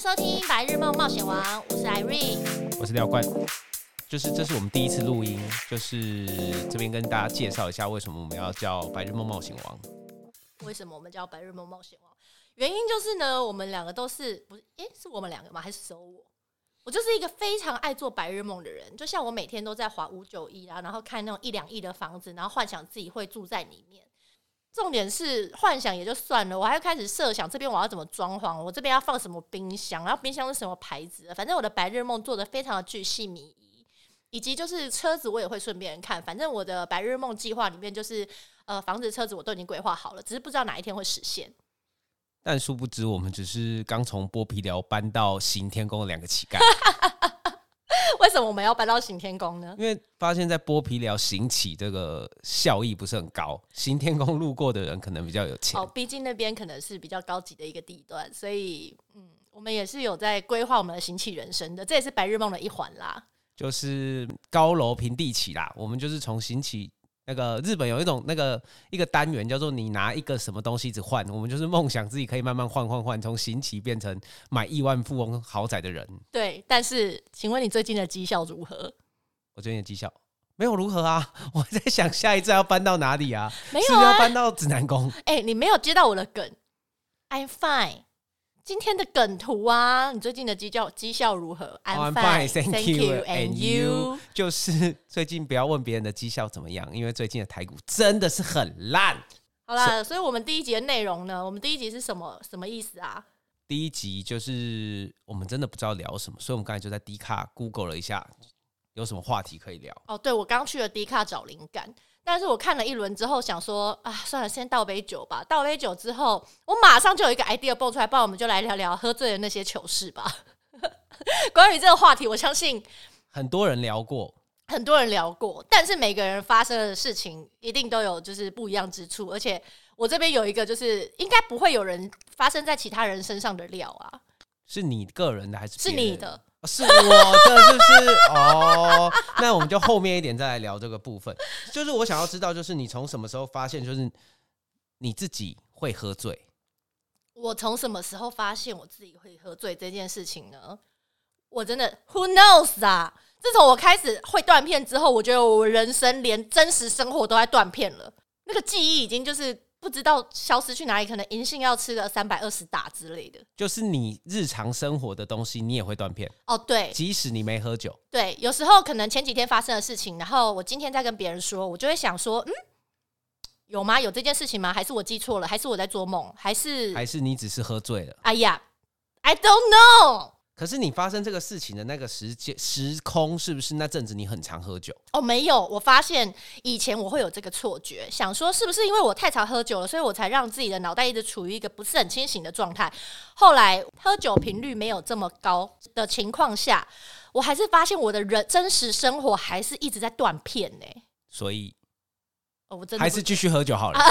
收听《白日梦冒险王》，我是 Irene， 我是廖冠。这是我们第一次录音，就是这边跟大家介绍一下为什么我们要叫《白日梦冒险王》。 为什么我们叫《白日梦冒险王》？原因就是呢，我们两个都是不是？是我们两个吗？还是只有我？我就是一个非常爱做白日梦的人，就像我每天都在滑591啊，然后看那种1、2亿的房子，然后幻想自己会住在里面。重点是幻想也就算了，我还要开始设想这边我要怎么装潢，我这边要放什么冰箱，然后冰箱是什么牌子的。反正我的白日梦做得非常的巨细靡遗，以及就是车子我也会顺便看。反正我的白日梦计划里面就是房子车子我都已经规划好了，只是不知道哪一天会实现。 但殊不知我们只是刚从剥皮寮搬到行天宫的2个乞丐。 为什么我们要搬到行天宫呢？ 因为发现在剥皮寮行乞这个效益不是很高，行天宫路过的人可能比较有钱。 毕竟那边可能是比较高级的一个地段，所以我们也是有在规划我们的行乞人生的，这也是白日梦的一环啦。 就是高楼平地起啦，我们就是从行乞。那个日本有一种一个单元叫做你拿一个什么东西一直换，我们就是梦想自己可以慢慢换，从行乞变成买亿万富翁豪宅的人。 对，但是请问你最近的绩效如何？ 我最近的绩效没有如何啊，我在想下一站要搬到哪里啊？ 没有啊， 是不是要搬到指南宫？ 你没有接到我的梗 ，I'm fine。今天的梗图啊，你最近的绩效如何？ I'm fine, thank you and you。 就是最近不要问别人的绩效怎么样，因为最近的台股真的是很烂。 好啦，所以我们第一集的内容呢，我们第一集是什么意思啊？ 第一集就是我们真的不知道聊什么，所以我们刚才就在 Dcard Google 了一下有什么话题可以聊。 对，我刚去了 Dcard 找灵感。但是我看了一轮之后想说算了，先倒杯酒吧。倒杯酒之后，我马上就有一个 idea 蹦出来，不然我们就来聊聊喝醉的那些糗事吧。关于这个话题，我相信很多人聊过， 但是每个人发生的事情一定都有就是不一样之处，而且我这边有一个就是应该不会有人发生在其他人身上的料啊。 是你个人的还是别人的？ 是你的。 是我的，是不是？那我们就后面一点再来聊这个部分。就是我想要知道，就是你从什么时候发现，就是你自己会喝醉？ 我从什么时候发现我自己会喝醉这件事情呢？我真的 who knows 啊！自从我开始会断片之后，我觉得我人生连真实生活都在断片了，那个记忆已经就是不知道消失去哪里，可能银杏要吃个320打之类的。 就是你日常生活的东西，你也会断片。 对， 即使你没喝酒。 对，有时候可能前几天发生的事情，然后我今天再跟别人说，我就会想说，有吗？有这件事情吗？还是我记错了？还是我在做梦？还是你只是喝醉了？ 哎呀 ，I don't know。 可是你发生这个事情的那个时空，是不是那阵子你很常喝酒？ 没有，我发现以前我会有这个错觉，想说是不是因为我太常喝酒了，所以我才让自己的脑袋一直处于一个不是很清醒的状态。后来喝酒频率没有这么高的情况下，我还是发现我的真实生活还是一直在断片呢。 所以， 我真的还是继续喝酒好了。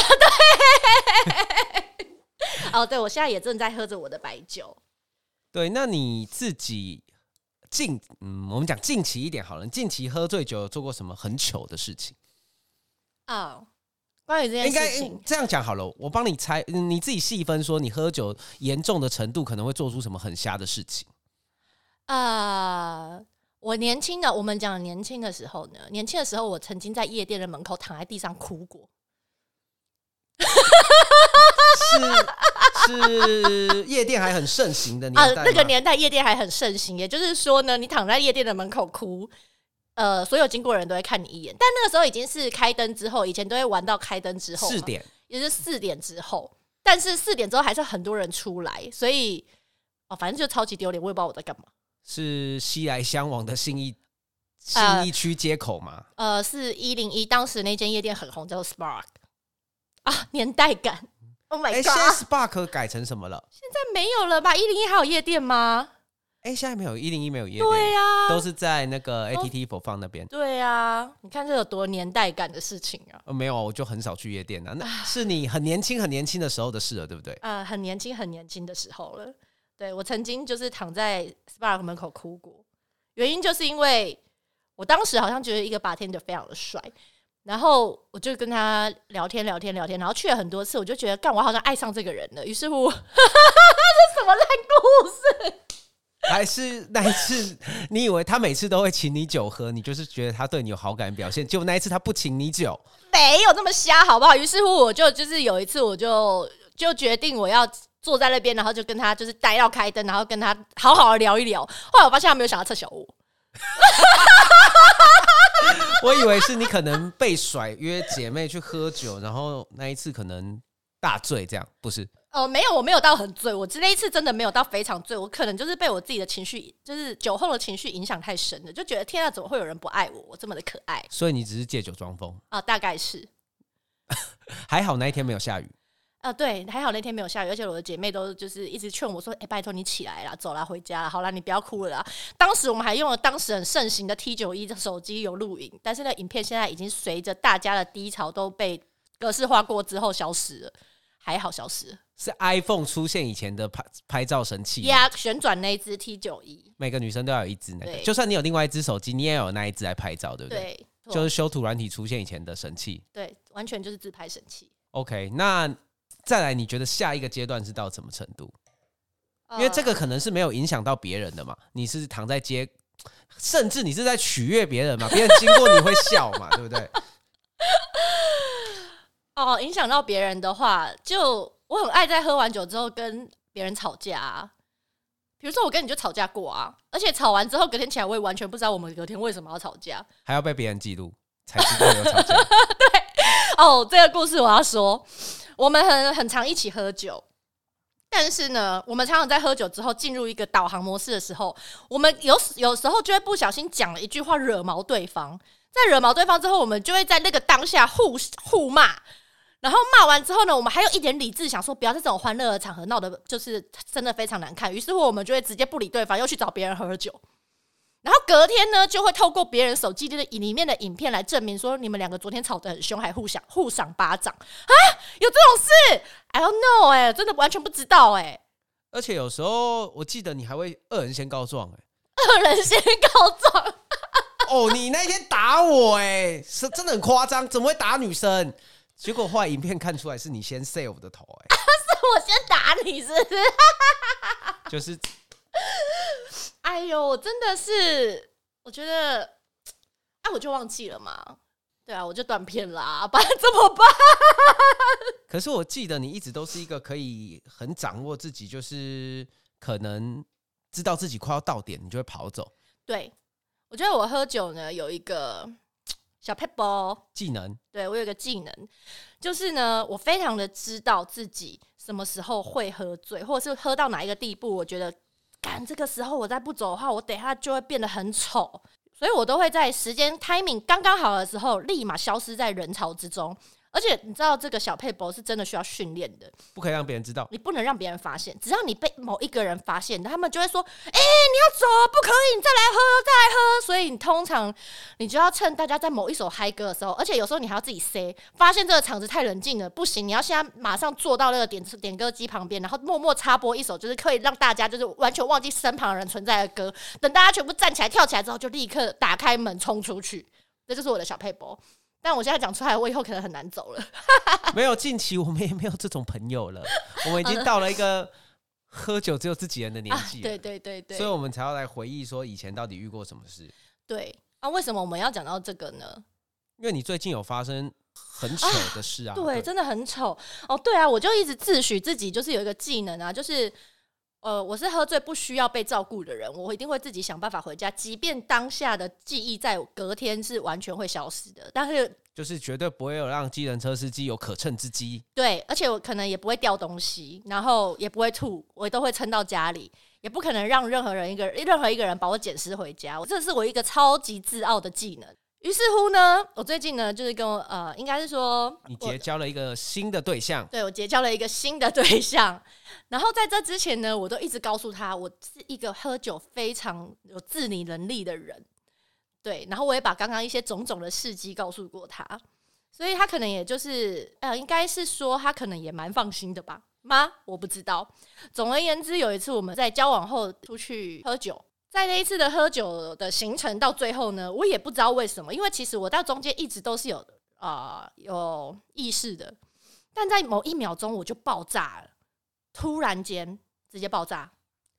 对，对，我现在也正在喝着我的白酒。 对，那你自己我们讲近期一点好了，近期喝醉酒有做过什么很糗的事情？ 关于这件事情， 应该这样讲好了，我帮你猜，你自己细分说你喝酒严重的程度可能会做出什么很瞎的事情。 我们讲年轻的时候呢，我曾经在夜店的门口躺在地上哭过。 是夜店还很盛行的年代吗？ 那个年代夜店还很盛行，也就是说呢，你躺在夜店的门口哭，所有经过的人都会看你一眼。但那个时候已经是开灯之后，以前都会玩到开灯之后，4点，也是4点之后。但是4点之后还是很多人出来，所以反正就超级丢脸，我也不知道我在干嘛。是熙来相往的信义区街口吗？ 是101，当时那间夜店很红，叫做 Spark 年代感。Oh my god！ 现在 Spark 改成什么了？ 现在没有了吧？101还有夜店吗？ 现在没有，101没有夜店。 对啊， 都是在那个 ATT 4放那边。 对啊，你看这有多年代感的事情啊！ 没有，我就很少去夜店啊。那是你很年轻的时候的事了，对不对？ 很年轻的时候了。对，我曾经就是躺在 Spark 门口哭过，原因就是因为我当时好像觉得一个 bartender 非常的帅。然后我就跟他聊天，然后去了很多次，我就觉得我好像爱上这个人了。于是乎，这是什么烂故事？ 还是那一次你以为他每次都会请你酒喝，你就是觉得他对你有好感的表现，结果那一次他不请你酒， 没有这么瞎好不好？于是乎我就是有一次我就决定我要坐在那边，然后就跟他就是待到开灯，然后跟他好好的聊一聊。后来我发现他没有想要撤小我。 我以为是你可能被甩约姐妹去喝酒，然后那一次可能大醉这样，不是？ 没有，我没有到很醉，我那一次真的没有到非常醉，我可能就是被我自己的情绪，就是酒后的情绪影响太深了，就觉得天啊，怎么会有人不爱我？我这么的可爱。 所以你只是借酒装疯啊，大概是。 还好那一天没有下雨。 对，还好那天没有下雨，而且我的姐妹都就是一直劝我说：“拜托你起来啦，走啦，回家啦，好啦，你不要哭了啦。”当时我们还用了当时很盛行的 T91 的手机有录影，但是那影片现在已经随着大家的低潮都被格式化过之后消失了，还好消失了。 是 iPhone 出现以前的拍照神器呀，旋转那一只 T91， 每个女生都要有一只那个，就算你有另外一只手机，你也有那一只来拍照，对不对？对，就是修图软体出现以前的神器。 对，完全就是自拍神器。 OK， 那再来，你觉得下一个阶段是到什么程度？因为这个可能是没有影响到别人的嘛，你是躺在街，甚至你是在取悦别人嘛，别人经过你会笑嘛，对不对？ 影响到别人的话，就我很爱在喝完酒之后跟别人吵架啊。比如说我跟你就吵架过啊，而且吵完之后隔天起来，我也完全不知道我们隔天为什么要吵架， 还要被别人记录才知道有吵架。 对，这个故事我要说，我们很常一起喝酒，但是呢，我们常常在喝酒之后进入一个导航模式的时候，我们有时候就会不小心讲了一句话惹毛对方，在惹毛对方之后，我们就会在那个当下互骂。然后骂完之后呢，我们还有一点理智，想说不要在这种欢乐的场合闹得就是真的非常难看。于是乎，我们就会直接不理对方，又去找别人喝酒。然后隔天呢，就会透过别人手机里面的影片来证明说，你们两个昨天吵得很凶，还互赏巴掌啊！有这种事 ？I don't know， 真的完全不知道而且有时候我记得你还会恶人先告状恶人先告状。 哦，你那天打我是真的很夸张，怎么会打女生？结果后来影片看出来是你先 say 我的头是我先打你是不是？ 就是， 哎呦，我真的是，我觉得，我就忘记了嘛。对啊，我就断片啦，不然怎么办？ 可是我记得你一直都是一个可以很掌握自己，就是可能知道自己快要到点，你就会跑走。 对，我觉得我喝酒呢有一个小撇步技能， 对，我有一个技能，就是呢，我非常的知道自己什么时候会喝醉，或者是喝到哪一个地步，我觉得，这个时候我再不走的话，我等一下就会变得很丑，所以我都会在时间 timing 刚刚好的时候，立马消失在人潮之中。而且你知道这个小撇步是真的需要训练的， 不可以让别人知道， 你不能让别人发现。只要你被某一个人发现，他们就会说：“你要走，不可以，你再来喝。”所以你通常你就要趁大家在某一首嗨歌的时候，而且有时候你还要自己 say， 发现这个场子太冷静了，不行，你要现在马上坐到那个点歌机旁边，然后默默插播一首，就是可以让大家就是完全忘记身旁的人存在的歌。等大家全部站起来跳起来之后，就立刻打开门冲出去。这就是我的小撇步。但我现在讲出来，我以后可能很难走了。 没有，近期我们也没有这种朋友了，我们已经到了一个喝酒只有自己人的年纪了。 对， 所以我们才要来回忆说以前到底遇过什么事。 对啊，为什么我们要讲到这个呢？ 因为你最近有发生很糗的事啊。 对，真的很丑哦。对啊，我就一直自诩自己就是有一个技能啊，就是我是喝醉不需要被照顾的人，我一定会自己想办法回家，即便当下的记忆在隔天是完全会消失的，但是就是绝对不会有让计程车司机有可乘之机。 对，而且我可能也不会掉东西，然后也不会吐，我都会撑到家里，也不可能让任何一个人把我捡尸回家。这是我一个超级自傲的技能。于是乎呢，我最近呢就是跟应该是说你结交了一个新的对象。 对，我结交了一个新的对象。然后在这之前呢，我都一直告诉他，我是一个喝酒非常有自理能力的人。对，然后我也把刚刚一些种种的事迹告诉过他，所以他可能也就是应该是说他可能也蛮放心的吧？我不知道。总而言之，有一次我们在交往后出去喝酒。在那一次的喝酒的行程到最后呢，我也不知道为什么，因为其实我到中间一直都是有意识的，但在某一秒钟我就爆炸了，突然间直接爆炸。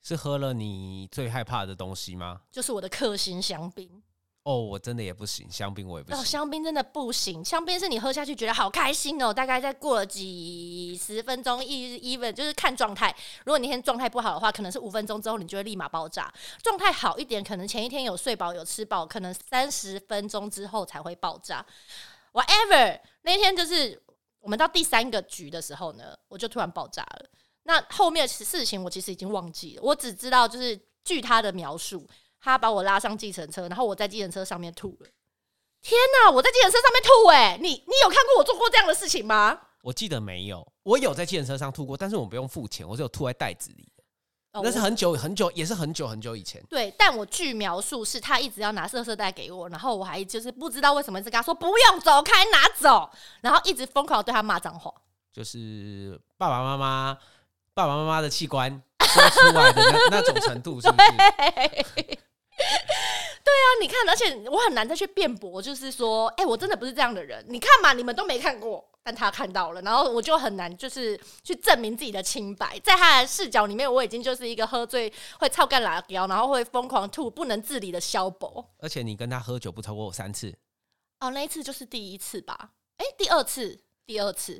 是喝了你最害怕的东西吗？ 就是我的克星香槟。 哦，我真的也不行，香槟我也不行。 香槟真的不行，香槟是你喝下去觉得好开心哦，大概再过了几十分钟，even 就是看状态。如果你那天状态不好的话，可能是5分钟之后你就会立马爆炸；状态好一点，可能前一天有睡饱有吃饱，可能30分钟之后才会爆炸。Whatever， 那天就是我们到第3个局的时候呢，我就突然爆炸了。那后面的事情我其实已经忘记了，我只知道就是据他的描述。他把我拉上计程车，然后我在计程车上面吐了。天哪！我在计程车上面吐你有看过我做过这样的事情吗？ 我记得没有，我有在计程车上吐过，但是我不用付钱，我只有吐在袋子里的。那是很久很久，也是很久很久以前。 对，但我据描述是他一直要拿垃圾袋给我，然后我还就是不知道为什么一直跟他说不用，走开，拿走，然后一直疯狂对他骂脏话， 就是爸爸妈妈的器官说出来的那种程度，是不是？ 对啊，你看，而且我很难再去辩驳，就是说，我真的不是这样的人。你看嘛，你们都没看过，但他看到了，然后我就很难就是去证明自己的清白。在他的视角里面，我已经就是一个喝醉会操干拉胶，然后会疯狂吐、不能自理的小宝。 而且你跟他喝酒不超过3次。 哦，那一次就是第1次吧？第2次。这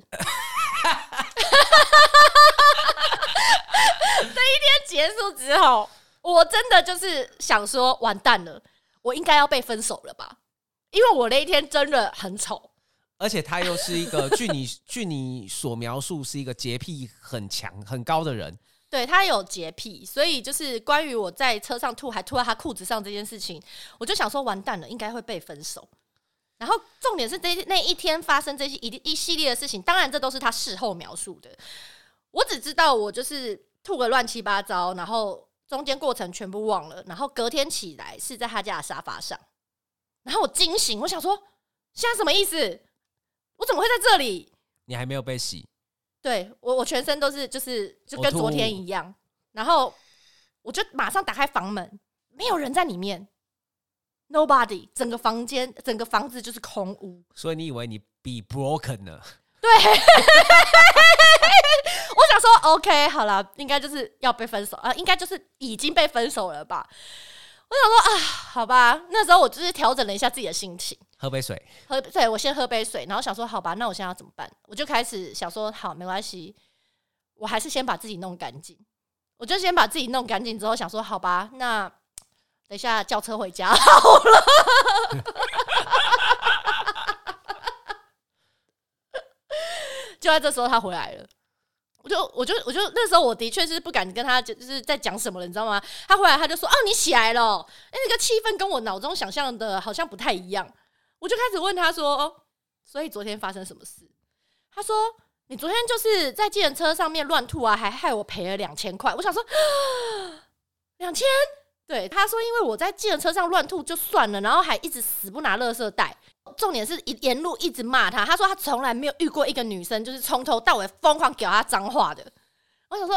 一天结束之后，我真的就是想说，完蛋了，我应该要被分手了吧？因为我那一天真的很丑， 而且他又是一个据你所描述是一个洁癖很强很高的人。 对，他有洁癖，所以就是关于我在车上吐还吐在他裤子上这件事情，我就想说完蛋了，应该会被分手。然后重点是那一天发生这些一系列的事情，当然这都是他事后描述的，我只知道我就是吐个乱七八糟，然后中间过程全部忘了，然后隔天起来是在他家的沙发上，然后我惊醒，我想说现在什么意思？我怎么会在这里？ 你还没有被洗？ 对，我全身都是就跟昨天一样，然后我就马上打开房门，没有人在里面。Nobody， 整个房子就是空屋， 所以你以为你be broken 了？ 对，我想说 OK 好了，应该就是要被分手啊，应该就是已经被分手了吧？我想说啊，好吧，那时候我就是调整了一下自己的心情， 喝杯水， 对，我先喝杯水，然后想说好吧，那我现在要怎么办？我就开始想说，好，没关系，我还是先把自己弄干净。我就先把自己弄干净之后，想说好吧，那等一下叫车回家好了。就在这时候他回来了，我就那时候我的确是不敢跟他就是在讲什么了，你知道吗？他回来他就说：“哦，你起来了。”那个气氛跟我脑中想象的好像不太一样。我就开始问他说：“哦，所以昨天发生什么事？”他说：“你昨天就是在计程车上面乱吐啊，还害我赔了2000块。”我想说，2000。对，他说因为我在计程车上乱吐就算了，然后还一直死不拿垃圾袋，重点是沿路一直骂他。他说他从来没有遇过一个女生就是从头到尾疯狂屌他脏话的。我想说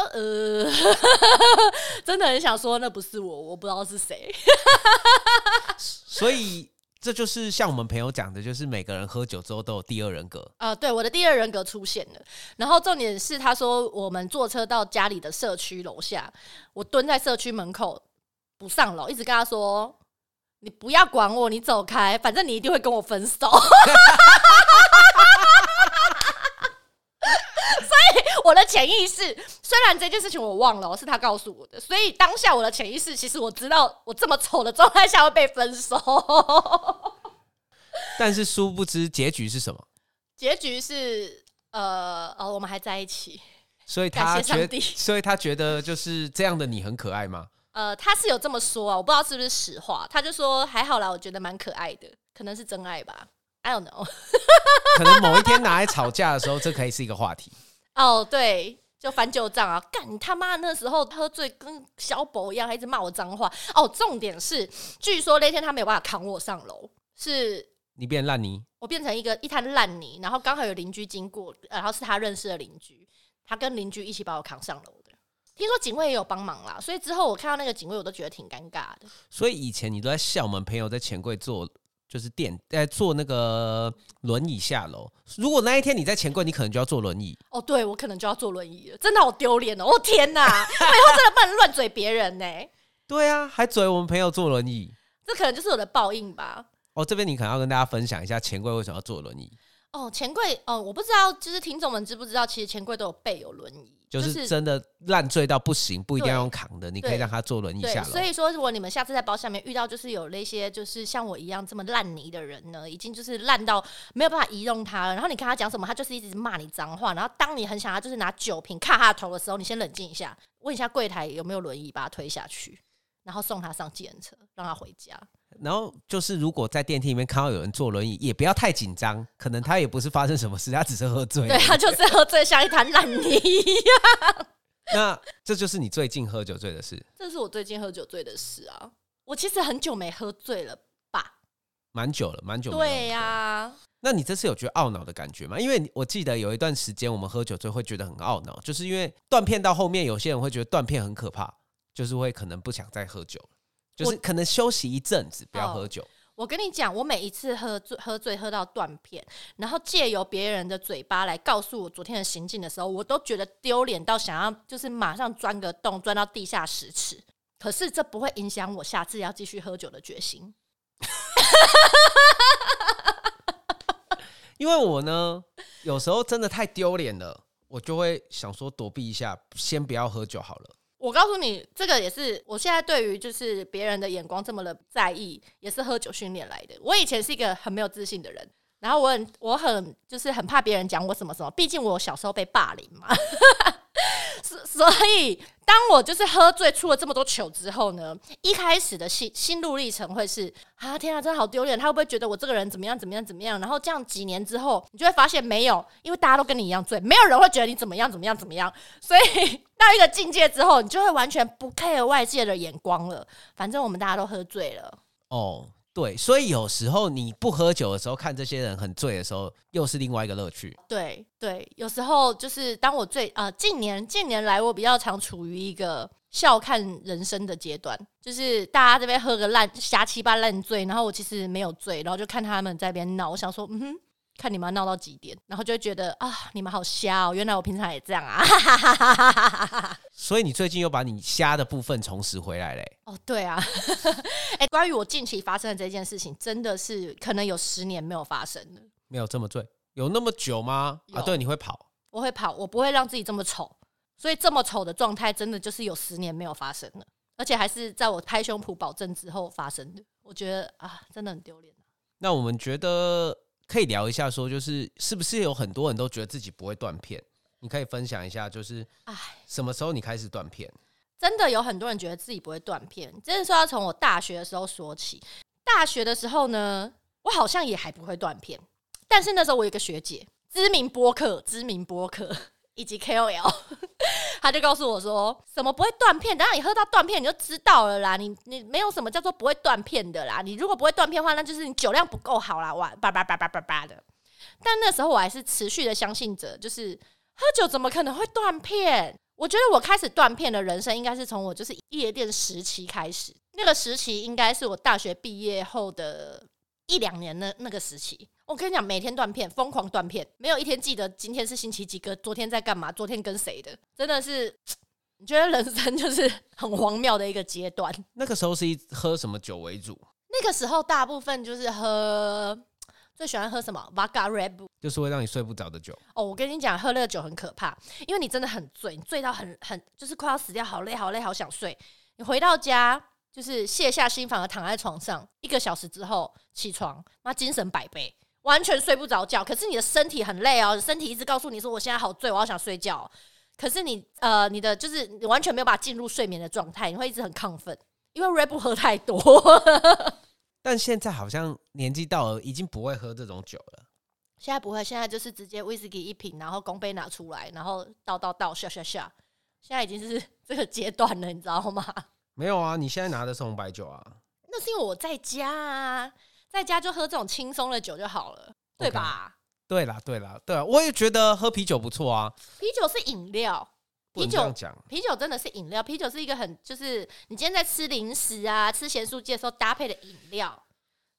真的很想说那不是我不知道是谁。 所以这就是像我们朋友讲的，就是每个人喝酒之后都有第2人格。 对，我的第2人格出现了。然后重点是他说我们坐车到家里的社区楼下，我蹲在社区门口不上楼，一直跟他说你不要管我，你走开，反正你一定会跟我分手。所以我的潜意识，虽然这件事情我忘了是他告诉我的，所以当下我的潜意识其实我知道我这么丑的状态下会被分手。 但是殊不知结局是什么？ 结局是我们还在一起。 所以他觉得就是这样的你很可爱吗？ 他是有这么说啊，我不知道是不是实话。他就说还好啦，我觉得蛮可爱的，可能是真爱吧。I don't know。 可能某一天拿来吵架的时候，这可以是一个话题。 对，就翻旧账啊！干你他妈那时候喝醉跟小宝一样，还一直骂我脏话。重点是，据说那天他没有办法扛我上楼，是你变烂泥， 我变成一滩烂泥，然后刚好有邻居经过，然后是他认识的邻居，他跟邻居一起把我扛上楼的。听说警卫也有帮忙啦，所以之后我看到那个警卫，我都觉得挺尴尬的。 所以以前你都在笑我们朋友在钱柜做就是坐那个轮椅下楼。如果那一天你在钱柜，你可能就要坐轮椅。 哦，对，我可能就要坐轮椅了，真的好丢脸哦！我天哪，我以后真的不能乱嘴别人呢。 对啊，还嘴我们朋友坐轮椅， 这可能就是我的报应吧。 哦，这边你可能要跟大家分享一下钱柜为什么要坐轮椅。 哦，钱柜我不知道，就是听众们知不知道，其实钱柜都有备有轮椅， 就是真的烂醉到不行，不一定要用扛的，你可以让他坐轮椅下楼。 所以说，如果你们下次在包厢里面遇到就是有那些就是像我一样这么烂泥的人呢，已经就是烂到没有办法移动他了，然后你跟他讲什么，他就是一直骂你脏话，然后当你很想要就是拿酒瓶卡他头的时候，你先冷静一下，问一下柜台有没有轮椅，把他推下去，然后送他上计程车，让他回家。 然后就是，如果在电梯里面看到有人坐轮椅，也不要太紧张，可能他也不是发生什么事，他只是喝醉了。 对，他就是喝醉，像一滩烂泥一样。 那这就是你最近喝酒醉的事？ 这是我最近喝酒醉的事啊！我其实很久没喝醉了吧？ 蛮久了，蛮久。 对呀。 那你这次有觉得懊恼的感觉吗？因为我记得有一段时间我们喝酒醉会觉得很懊恼，就是因为断片到后面，有些人会觉得断片很可怕，就是会可能不想再喝酒了。就是可能休息一阵子，不要喝酒。 我跟你讲，我每一次喝醉喝到断片，然后借由别人的嘴巴来告诉我昨天的行径的时候，我都觉得丢脸到想要就是马上钻个洞，钻到地下10尺。可是这不会影响我下次要继续喝酒的决心。 因为我呢，有时候真的太丢脸了，我就会想说躲避一下，先不要喝酒好了。 我告诉你，这个也是我现在对于就是别人的眼光这么的在意，也是喝酒训练来的。我以前是一个很没有自信的人，然后我很就是很怕别人讲我什么什么，毕竟我小时候被霸凌嘛。所以当我就是喝醉出了这么多糗之后呢，一开始的心路历程会是天啊，真的好丢脸，他会不会觉得我这个人怎么样怎么样怎么样？然后这样几年之后，你就会发现没有，因为大家都跟你一样醉，没有人会觉得你怎么样怎么样怎么样。所以到一个境界之后，你就会完全不 care 外界的眼光了，反正我们大家都喝醉了。 哦，对，所以有时候你不喝酒的时候，看这些人很醉的时候，又是另外一个乐趣。 对对，有时候就是当我近年来，我比较常处于一个笑看人生的阶段，就是大家这边喝个瞎七八烂醉，然后我其实没有醉，然后就看他们在那边闹，我想说，看你们闹到几点，然后就会觉得你们好瞎哦，原来我平常也这样啊。 所以你最近又把你瞎的部分重拾回来嘞。 哦，对啊。关于我近期发生的这件事情，真的是可能有10年没有发生了。 没有这么醉，有那么久吗？对，你会跑？ 我会跑，我不会让自己这么丑，所以这么丑的状态真的就是有10年没有发生了，而且还是在我拍胸脯保证之后发生的。我觉得真的很丢脸。 那我们觉得可以聊一下说，就是是不是有很多人都觉得自己不会断片？你可以分享一下，就是什么时候你开始断片？ 真的有很多人觉得自己不会断片，真的说要从我大学的时候说起。大学的时候呢，我好像也还不会断片，但是那时候我有一个学姐，知名播客以及 KOL， 他就告诉我说，什么不会断片，等到你喝到断片你就知道了啦，你没有什么叫做不会断片的啦，你如果不会断片的话，那就是你酒量不够好啦，哇叭叭叭叭叭叭的。但那时候我还是持续的相信着，就是喝酒怎么可能会断片？我觉得我开始断片的人生应该是从我就是夜店时期开始，那个时期应该是我大学毕业后的1-2年的那个时期。我跟你讲，每天断片，疯狂断片，没有一天记得今天是星期几个，昨天在干嘛，昨天跟谁的，真的是，你觉得人生就是很荒谬的一个阶段。 那个时候是喝什么酒为主？ 那个时候大部分就是最喜欢喝什么 Vodka Red Bull， 就是会让你睡不着的酒。 我跟你讲，喝那个酒很可怕，因为你真的很醉，你醉到很就是快要死掉，好累好累，好想睡。你回到家就是卸下心防的躺在床上，1个小时之后起床，妈精神100倍，完全睡不着觉。可是你的身体很累哦，你身体一直告诉你说我现在好醉，我好想睡觉。可是你的就是你完全没有办法进入睡眠的状态，你会一直很亢奋，因为 Red Bull 喝太多。 但现在好像年纪到了，已经不会喝这种酒了。 现在不会，现在就是直接威士忌1瓶，然后公杯拿出来，然后倒，下。现在已经是这个阶段了，你知道吗？ 没有啊，你现在拿的是红白酒啊。 那是因为我在家啊，在家就喝这种轻松的酒就好了，对吧？ 对啦，我也觉得喝啤酒不错啊。 啤酒是饮料。 啤酒真的是饮料，啤酒是一个很就是你今天在吃零食啊、吃咸酥鸡的时候搭配的饮料。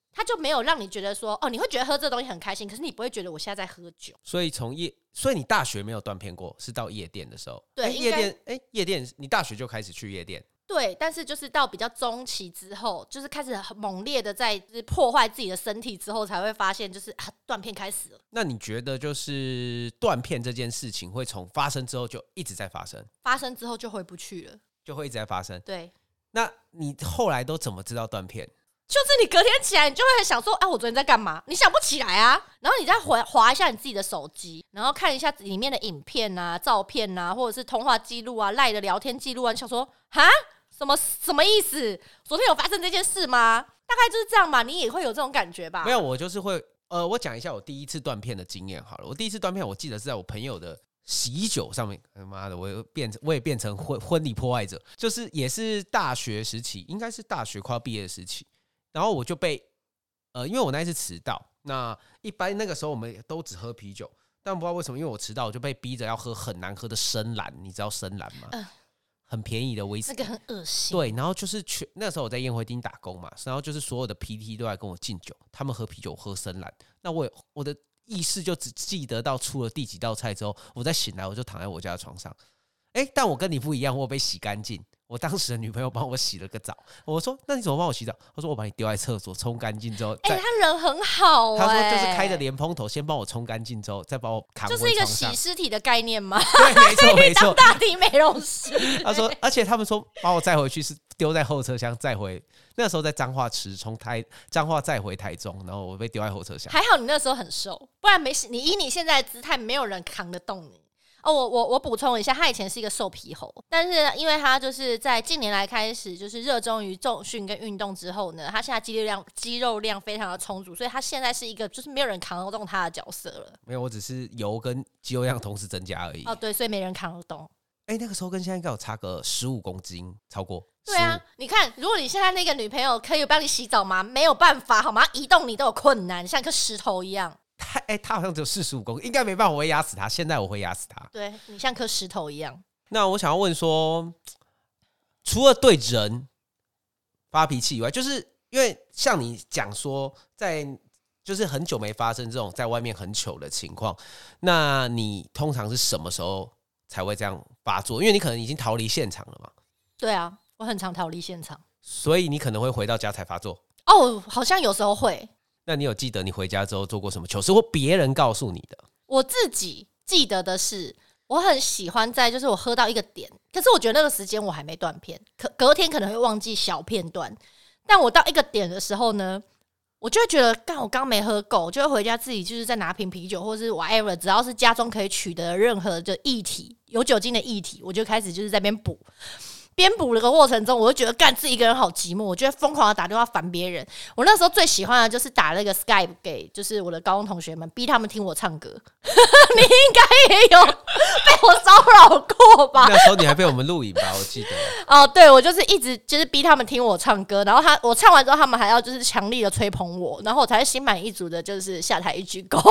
他就没有让你觉得说，哦，你会觉得喝这个东西很开心，可是你不会觉得我现在在喝酒。 所以你大学没有断片过，是到夜店的时候。 对， 夜店，你大学就开始去夜店。 对，但是就是到比较中期之后，就是开始很猛烈的在就是破坏自己的身体之后，才会发现就是断片开始了。 那你觉得就是断片这件事情会从发生之后就一直在发生？ 发生之后就回不去了， 就会一直在发生。 对， 那你后来都怎么知道断片？ 就是你隔天起来，你就会想说，啊，我昨天在干嘛？你想不起来啊。然后你再滑一下你自己的手机，然后看一下里面的影片啊、照片啊，或者是通话记录啊、赖的聊天记录啊，你想说，哈，什么意思？昨天有发生这件事吗？大概就是这样吧。你也会有这种感觉吧？ 没有，我就是会，我讲一下我第一次断片的经验好了。我第一次断片，我记得是在我朋友的洗衣酒上面。妈的，我也变成婚礼破坏者，就是也是大学时期，应该是大学快要毕业的时期。然后我就被因为我那一次迟到，那一般那个时候我们都只喝啤酒，但不知道为什么，因为我迟到，我就被逼着要喝很难喝的深蓝，你知道深蓝吗？很便宜的威士忌， 那个很恶心。 对，然后就是那时候我在宴会厅打工嘛，然后就是所有的 PT 都来跟我敬酒，他们喝啤酒，我喝深蓝。那我的意识就只记得到出了第几道菜之后，我再醒来，我就躺在我家的床上。但我跟你不一样，我被洗干净。我当时的女朋友帮我洗了个澡，我说：“那你怎么帮我洗澡？”她说：“我把你丢在厕所冲干净之后。” 他人很好。 她说：“就是开着莲蓬头，先帮我冲干净之后，再帮我扛回床上。”就是一个洗尸体的概念吗？ 对，没错。 大体美容师。 她说，而且他们说把我载回去是丢在后车厢，载回那时候在彰化池，从彰化载回台中，然后我被丢在后车厢。 还好你那时候很瘦，不然你以你现在的姿态，没有人扛得动你。我补充一下，他以前是一个瘦皮猴，但是因为他就是在近年来开始就是热衷于重训跟运动之后呢，他现在肌肉量非常的充足，所以他现在是一个就是没有人扛得动他的角色了。 没有，我只是油跟肌肉量同时增加而已。 对，所以没人扛得动。 那个时候跟现在应该有差个15公斤，超过。 对啊，你看，如果你现在那个女朋友可以帮你洗澡吗？没有办法，好吗？移动你都有困难，像一颗石头一样。 他好像只有45公斤，应该没办法，我会压死他。现在我会压死他。 对，你像颗石头一样。 那我想要问说，除了对人发脾气以外，就是因为像你讲说，在就是很久没发生这种在外面很糗的情况，那你通常是什么时候才会这样发作？因为你可能已经逃离现场了嘛。 对啊，我很常逃离现场， 所以你可能会回到家才发作。 好像有时候会。 那你有记得你回家之后做过什么糗事，或别人告诉你的？ 我自己记得的是，我很喜欢在就是我喝到一个点，可是我觉得那个时间我还没断片，隔天可能会忘记小片段，但我到一个点的时候呢，我就会觉得我刚没喝够，就会回家自己就是再拿瓶啤酒，或是 whatever， 只要是家中可以取得任何的液体，有酒精的液体，我就开始就是在边补。边补的过程中，我就觉得自己一个人好寂寞，我就会疯狂的打电话烦别人。我那时候最喜欢的就是打那个 Skype 给就是我的高中同学们，逼他们听我唱歌。你应该也有被我骚扰过吧？ 那时候你还被我们录影吧？我记得。 对，我就是一直就是逼他们听我唱歌，然后我唱完之后，他们还要就是强力的吹捧我，然后我才心满意足的，就是下台一鞠躬。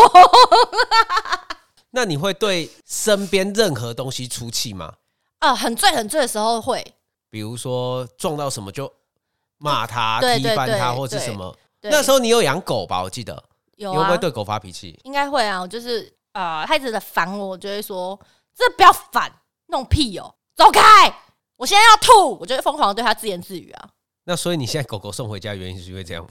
那你会对身边任何东西出气吗？ 很醉的时候会。 比如说撞到什么就骂他、踢翻他，或是什么。那时候你有养狗吧？我记得有。 你会不会对狗发脾气？ 应该会啊，我就是他一直在烦我，我就会说这不要烦，弄屁哦，走开！我现在要吐，我就会疯狂的对他自言自语啊。 那所以你现在狗狗送回家的原因是因为这样吗？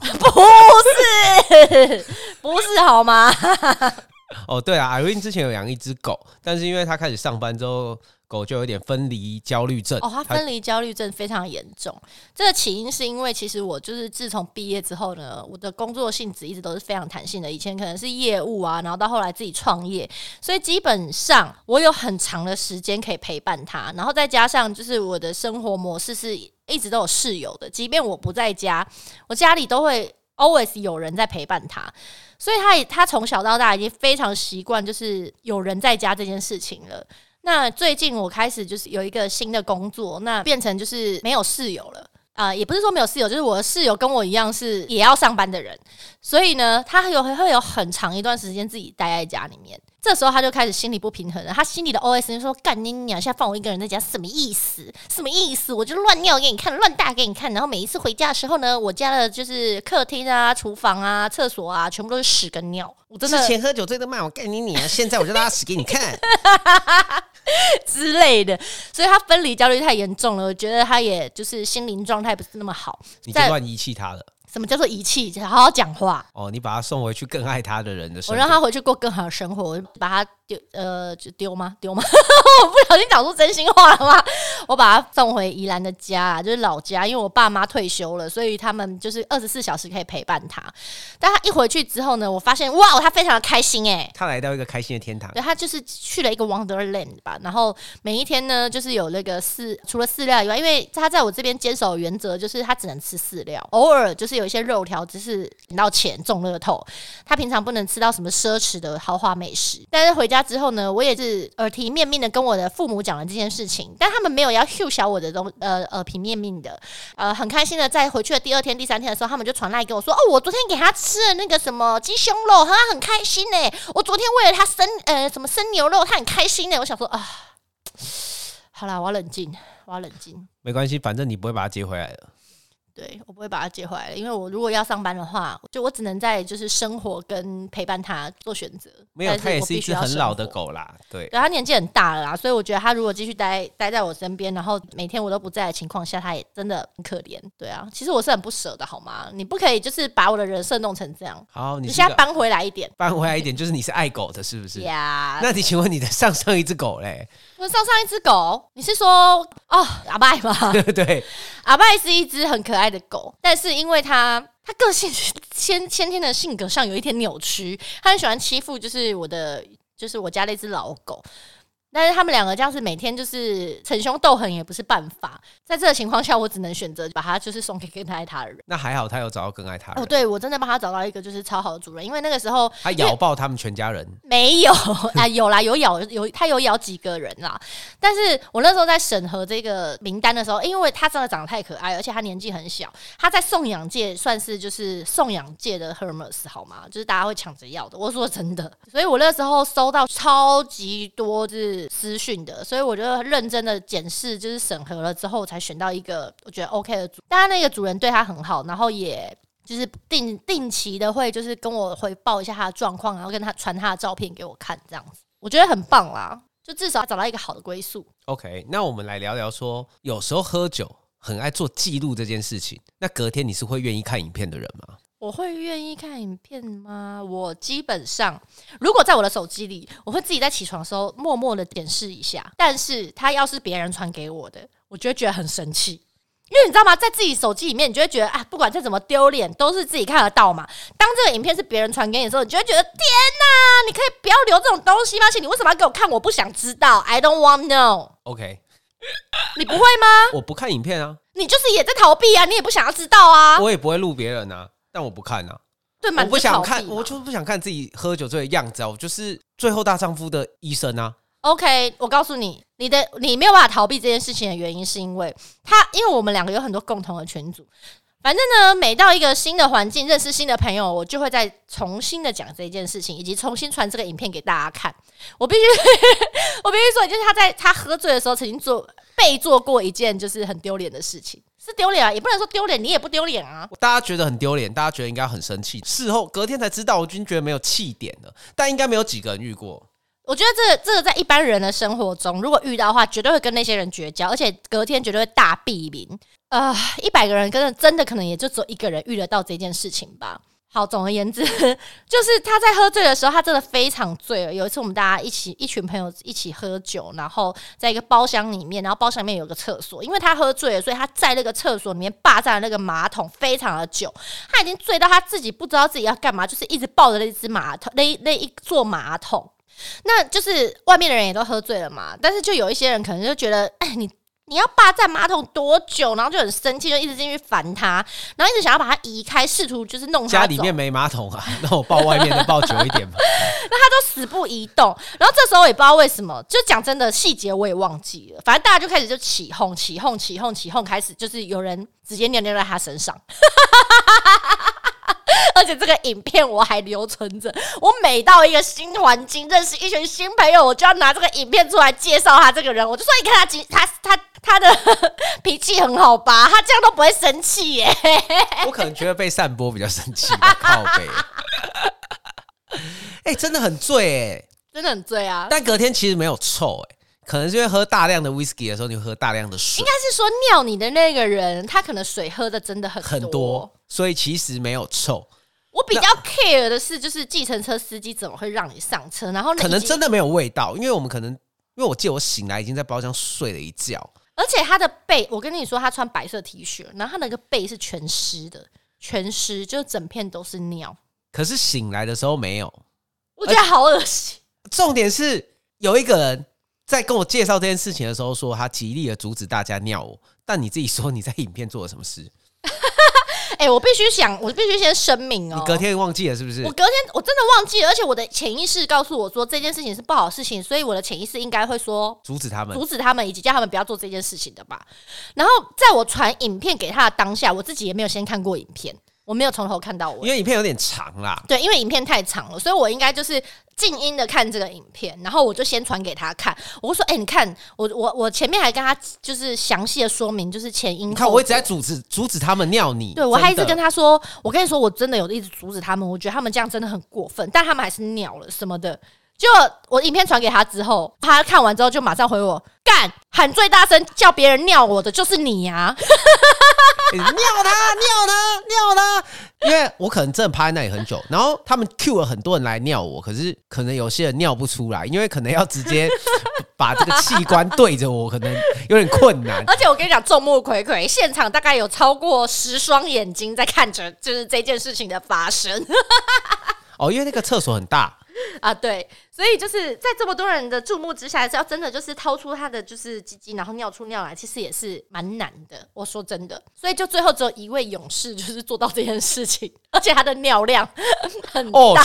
不是好吗？ 对啊，Irene 之前有养一只狗，但是因为她开始上班之后，狗就有点分离焦虑症。 它分离焦虑症非常严重。这个起因是因为其实我就是自从毕业之后呢，我的工作性质一直都是非常弹性的。以前可能是业务啊，然后到后来自己创业，所以基本上我有很长的时间可以陪伴它。然后再加上就是我的生活模式是一直都有室友的，即便我不在家，我家里都会 always 有人在陪伴他，所以他从小到大已经非常习惯就是有人在家这件事情了。那最近我开始就是有一个新的工作，那变成就是没有室友了。也不是说没有室友，就是我的室友跟我一样是也要上班的人，所以呢，他会有很长一段时间自己待在家里面。 这时候他就开始心里不平衡了，他心里的 OS 就说：“干你娘！现在放我一个人在家，什么意思？什么意思？我就乱尿给你看，乱大给你看。然后每一次回家的时候呢，我家的就是客厅啊、厨房啊、厕所啊，全部都是屎跟尿。我真的之前喝酒醉的骂我干你娘，现在我就拉屎给你看之类的。所以他分离焦虑太严重了，我觉得他也就是心灵状态不是那么好。 你就乱遗弃他了。 什么叫做遗弃？好好讲话哦！你把他送回去更爱他的人的生活， 我让他回去过更好的生活，我把他丢吗？我不小心讲出真心话了吗？我把他送回宜兰的家，就是老家，因为我爸妈退休了，所以他们就是24小时可以陪伴他。但他一回去之后呢，我发现哇，他非常的开心他来到一个开心的天堂。 对，他就是去了一个 Wonderland 吧，然后每一天呢，就是有那个除了饲料以外，因为他在我这边坚守的原则就是他只能吃饲料，偶尔就是有一些肉条，只是领到钱中乐透，他平常不能吃到什么奢侈的豪华美食。但是回家之后呢，我也是耳提面命的跟我的父母讲了这件事情，但他们没有要 Q 小我的耳提面命的，很开心的在回去的第2天、第3天的时候，他们就传来跟我说：“哦，我昨天给他吃了那个什么鸡胸肉，他很开心呢。我昨天为了他什么生牛肉，他很开心呢。”我想说啊，好啦，我要冷静， 没关系，反正你不会把他接回来的。 对，我不会把他接回来了，因为我如果要上班的话，我只能在就是生活跟陪伴他做选择。 没有，他也是一只很老的狗啦，对， 他年纪很大了啦，所以我觉得他如果继续待在我身边，然后每天我都不在的情况下，他也真的很可怜。对啊，其实我是很不舍的，好吗？你不可以就是把我的人设弄成这样。 好， 你现在搬回来一点， 就是你是爱狗的，是不是？ 呀、 那你请问你的上一只狗嘞？ 我上一只狗，你是说阿拜吗？ 对， 阿拜是一只很可爱的狗，但是因为他个性先天的性格上有一点扭曲，他很喜欢欺负就是我家那只老狗。但是他们两个这样子每天就是逞凶斗狠也不是办法，在这个情况下，我只能选择把它就是送给更爱他的人。 那还好，他有找到更爱他的人。 对，我真的帮他找到一个就是超好的主人，因为那个时候他咬爆他们全家人。 没有啊，有啦，他有咬几个人啦。但是我那时候在审核这个名单的时候，因为他真的长得太可爱，而且他年纪很小，他在送养界算是就是送养界的 Hermes 好吗？就是大家会抢着要的。我说真的，所以我那时候收到超级多就是私讯的，所以我就认真的检视，就是审核了之后才选到一个我觉得 OK 的主。但他那个主人对他很好，然后也就是定期的会就是跟我回报一下他的状况，然后跟他传他的照片给我看，这样子我觉得很棒啦，就至少找到一个好的归宿。 OK， 那我们来聊聊说有时候喝酒很爱做记录这件事情，那隔天你是会愿意看影片的人吗？ 我会愿意看影片吗？我基本上如果在我的手机里，我会自己在起床的时候默默的检视一下，但是他要是别人传给我的，我就会觉得很生气，因为你知道吗，在自己手机里面你就会觉得不管再怎么丢脸都是自己看得到嘛。当这个影片是别人传给你的时候，你就会觉得天哪，你可以不要留这种东西吗？而且你为什么要给我看？我不想知道， I don't want to know。 OK， 你不会吗？ 我不看影片啊。 你就是也在逃避啊，你也不想要知道啊。 我也不会录别人啊，但我不看啊。 对嘛， 我不想看，我就不想看自己喝酒醉的样子啊！我就是最后大丈夫的医生啊。 OK， 我告诉你，你没有办法逃避这件事情的原因，是因为我们两个有很多共同的群组。反正呢，每到一个新的环境，认识新的朋友，我就会再重新的讲这件事情，以及重新传这个影片给大家看。我必须说，就是他喝醉的时候，曾经被做过一件就是很丢脸的事情。是丢脸啊，也不能说丢脸，你也不丢脸啊。 大家觉得很丢脸，大家觉得应该很生气，事后隔天才知道，我已经觉得没有气点了。但应该没有几个人遇过。 我觉得这个在一般人的生活中，如果遇到的话，绝对会跟那些人绝交，而且隔天绝对会大避名。100个人真的可能也就只有1个人遇得到这件事情吧。好，总而言之，就是他在喝醉的时候，他真的非常醉了。有一次，我们大家一群朋友一起喝酒，然后在一个包厢里面，然后包厢里面有个厕所，因为他喝醉了，所以他在那个厕所里面霸占了那个马桶非常的久。他已经醉到他自己不知道自己要干嘛，就是一直抱着那只马桶，那一座马桶。那就是外面的人也都喝醉了嘛，但是就有一些人可能就觉得，你要霸占马桶多久？然后就很生气，就一直进去烦他，然后一直想要把他移开，试图就是弄他走。 家里面没马桶啊，那我抱外面的抱久一点吧。 那他都死不移动，然后这时候也不知道为什么，就讲真的细节我也忘记了，反正大家就开始就起哄，开始就是有人直接尿尿在他身上。而且且这个影片我还留存着。我每到一个新环境，认识一群新朋友，我就要拿这个影片出来介绍他这个人。我就说，你看他的脾气很好吧？他这样都不会生气耶。 我可能觉得被散播比较生气吧，靠北。真的很醉真的很醉啊！ 但隔天其实没有臭可能是因为喝大量的 whisky 的时候，你喝大量的水， 应该是说尿你的那个人，他可能水喝的真的很多， 所以其实没有臭。 我比较 care 的是，就是计程车司机怎么会让你上车，然后可能真的没有味道，因为我记得我醒来已经在包厢睡了一觉， 而且他的背，我跟你说，他穿白色 T 恤，然后他那个背是全湿的，全湿，就整片都是尿。 可是醒来的时候没有， 我觉得好恶心。 重点是有一个人在跟我介绍这件事情的时候说，他极力的阻止大家尿我，但你自己说你在影片做了什么事？ 我必须先声明你隔天忘记了是不是？ 我隔天我真的忘记了，而且我的潜意识告诉我说这件事情是不好的事情，所以我的潜意识应该会说阻止他们， 以及叫他们不要做这件事情的吧。然后在我传影片给他的当下，我自己也没有先看过影片，我没有从头看到尾， 因为影片有点长啦。 对，因为影片太长了，所以我应该就是静音的看这个影片，然后我就先传给他看。我说：“你看，我前面还跟他就是详细的说明，就是前因后果。”你看，我一直在阻止他们尿你。 对，我还一直跟他说：“我跟你说，我真的有一直阻止他们，我觉得他们这样真的很过分，但他们还是尿了什么的。”就我影片传给他之后，他看完之后就马上回我：“干，喊最大声叫别人尿我的就是你呀！” 尿他！因为我可能真的趴在那里很久，然后他们 cue 了很多人来尿我，可是可能有些人尿不出来，因为可能要直接把这个器官对着我，可能有点困难。 而且我跟你讲，众目睽睽，现场大概有超过10双眼睛在看着，就是这件事情的发生。 因为那个厕所很大。 啊，对，所以就是在这么多人的注目之下，是要真的就是掏出他的就是鸡鸡，然后尿出尿来，其实也是蛮难的。我说真的，所以就最后只有一位勇士就是做到这件事情，而且他的尿量很大，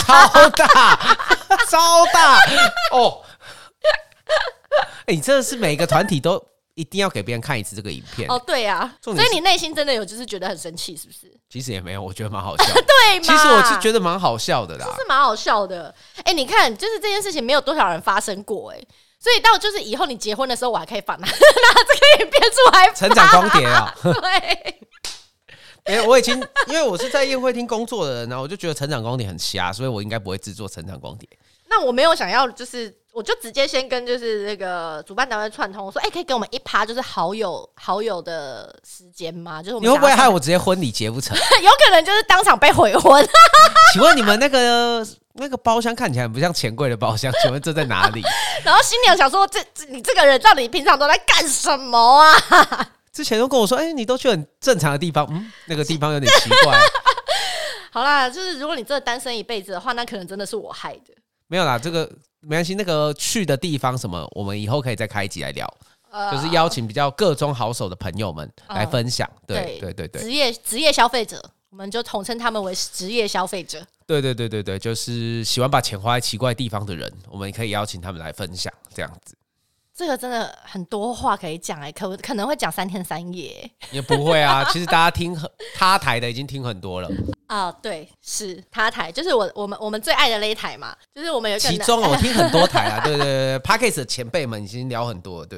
超大哦！你真的是每个团体都一定要给别人看一次这个影片对啊，所以你内心真的有就是觉得很生气，是不是？ 其实也没有，我觉得蛮好笑的。 对嘛？ 其实我是觉得蛮好笑的啦， 是蛮好笑的。你看，就是这件事情没有多少人发生过所以到就是以后你结婚的时候，我还可以拿这个影片出来成长光碟啊。 对。 我已经因为我是在宴会厅工作的人，然后我就觉得成长光碟很瞎，所以我应该不会制作成长光碟。 那我没有想要就是我就直接先跟就是那个主办单位串通，我说可以给我们一趴就是好友的时间吗？就是我们你会不会害我直接婚礼结不成？ 有可能就是当场被悔婚。 请问你们那个包厢看起来不像钱柜的包厢，请问这在哪里？ 然后新娘想说，你这个人到底平常都在干什么啊？ 之前都跟我说，你都去很正常的地方，那个地方有点奇怪。 好啦，就是如果你真的单身一辈子的话，那可能真的是我害的。 没有啦，这个没关系。那个去的地方什么，我们以后可以再开一集来聊，就是邀请比较各中好手的朋友们来分享。对， 职业消费者，我们就统称他们为职业消费者。 对，就是喜欢把钱花在奇怪地方的人，我们可以邀请他们来分享，这样子。 这个真的很多话可以讲可能会讲3天3夜。 也不会啊，其实大家听他台的已经听很多了对，是他台，就是我们最爱的那一台嘛，就是我们有其中我听很多台啊，对 Podcast 的前辈们已经聊很多了，对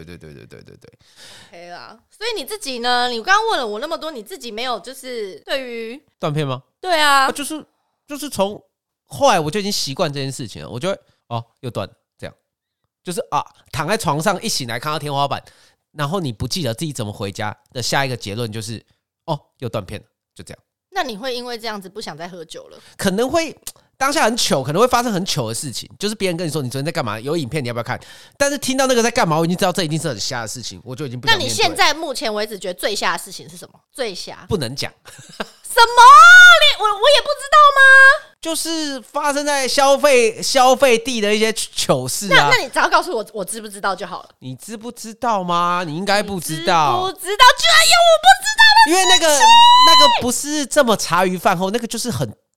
，OK 啦。所以你自己呢？你刚刚问了我那么多，你自己没有就是对于断片吗？ 对啊， 就是从后来我就已经习惯这件事情了，我就会又断。就是躺在床上一醒来看到天花板，然后你不记得自己怎么回家的下一个结论就是又断片了，就这样。 那你会因为这样子不想再喝酒了？ 可能会当下很糗，可能会发生很糗的事情，就是别人跟你说你昨天在干嘛，有影片你要不要看？但是听到那个在干嘛，我已经知道这一定是很瞎的事情，我就已经不想面对。 那你现在目前为止觉得最瞎的事情是什么？最瞎不能讲。 什么？我也不知道吗？ 就是发生在消费地的一些糗事啊。 那你只要告诉我知不知道就好了。 你知不知道吗？你应该不知道。 不知道，居然有我不知道的。 因为那个不是这么茶余饭后，那个就是很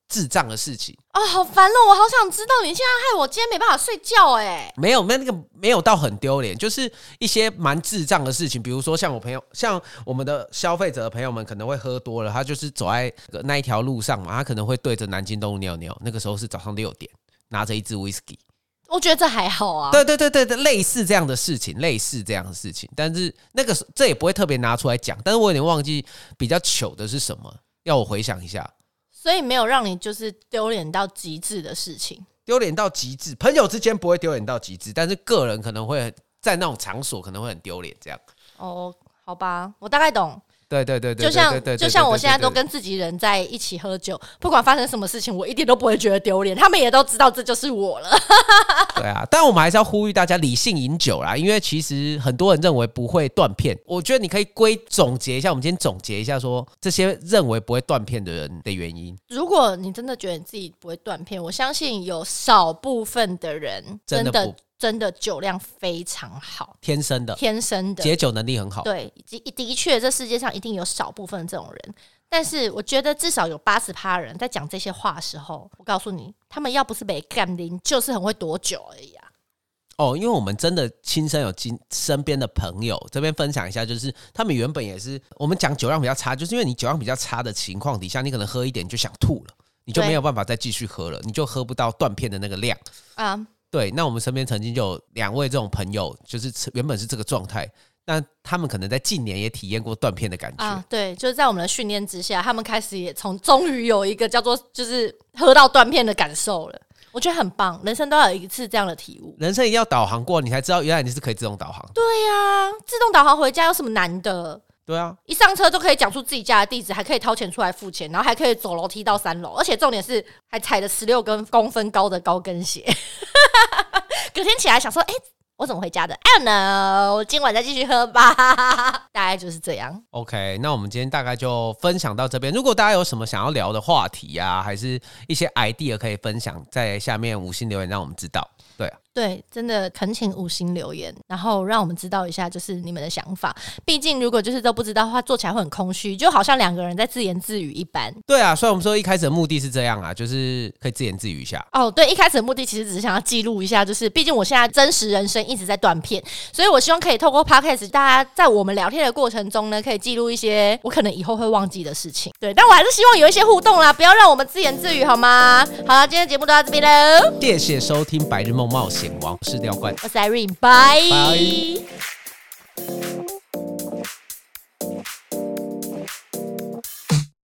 智障的事情。 哦，好烦哦！我好想知道，你现在害我今天没办法睡觉哎。 没有，那个没有到很丢脸，就是一些蛮智障的事情，比如说像我们的消费者的朋友们可能会喝多了，他就是走在那一条路上嘛，他可能会对着南京东路尿尿，那个时候是早上6点，拿着一支 whisky。 我觉得这还好啊， 对，类似这样的事情，但是这也不会特别拿出来讲，但是我有点忘记比较糗的是什么，要我回想一下。 所以没有让你就是丢脸到极致的事情。 丢脸到极致，朋友之间不会丢脸到极致，但是个人可能会在那种场所可能会很丢脸这样。 哦，好吧，我大概懂。 对， 就像我现在都跟自己人在一起喝酒，不管发生什么事情，我一点都不会觉得丢脸，他们也都知道这就是我了。 对啊，但我们还是要呼吁大家理性饮酒啦，因为其实很多人认为不会断片，我觉得你可以总结一下，我们今天总结一下说这些认为不会断片的人的原因。 如果你真的觉得你自己不会断片，我相信有少部分的人真的酒量非常好， 天生的解酒能力很好。 对，的确这世界上一定有少部分这种人，但是我觉得至少有80%人在讲这些话的时候，我告诉你，他们要不是没干拎，就是很会躲酒而已啊。 哦，因为我们真的亲身有身边的朋友这边分享一下，就是他们原本也是我们讲酒量比较差，就是因为你酒量比较差的情况底下，你可能喝一点就想吐了，你就没有办法再继续喝了，你就喝不到断片的那个量啊。对，那我们身边曾经就有2位这种朋友，就是原本是这个状态，但他们可能在近年也体验过断片的感觉啊。 对，就是在我们的训练之下，他们开始也终于有一个叫做就是喝到断片的感受了。我觉得很棒，人生都要有一次这样的体悟。 人生一定要导航过，你才知道原来你是可以自动导航。 对啊，自动导航回家有什么难的？ 对啊，一上车就可以讲出自己家的地址，还可以掏钱出来付钱，然后还可以走楼梯到3楼，而且重点是还踩了16公分高的高跟鞋。隔天起来想说，我怎么回家的 ？I don't know， 我今晚再继续喝吧。大概就是这样。 OK， 那我们今天大概就分享到这边。如果大家有什么想要聊的话题啊，还是一些 idea 可以分享，在下面5星留言让我们知道。对， 真的恳请5星留言，然后让我们知道一下就是你们的想法。毕竟如果就是都不知道的话，做起来会很空虚，就好像2个人在自言自语一般。 对啊，所以我们说一开始的目的是这样啊，就是可以自言自语一下。 哦，对，一开始的目的其实只是想要记录一下，就是毕竟我现在真实人生一直在断片，所以我希望可以透过 podcast 大家在我们聊天的过程中呢，可以记录一些我可能以后会忘记的事情。对，但我还是希望有一些互动啦，不要让我们自言自语好吗？好了，今天的节目就到这边喽， 谢谢收听《白日梦冒险王》，我是廖冠， 我是 Irene， 拜。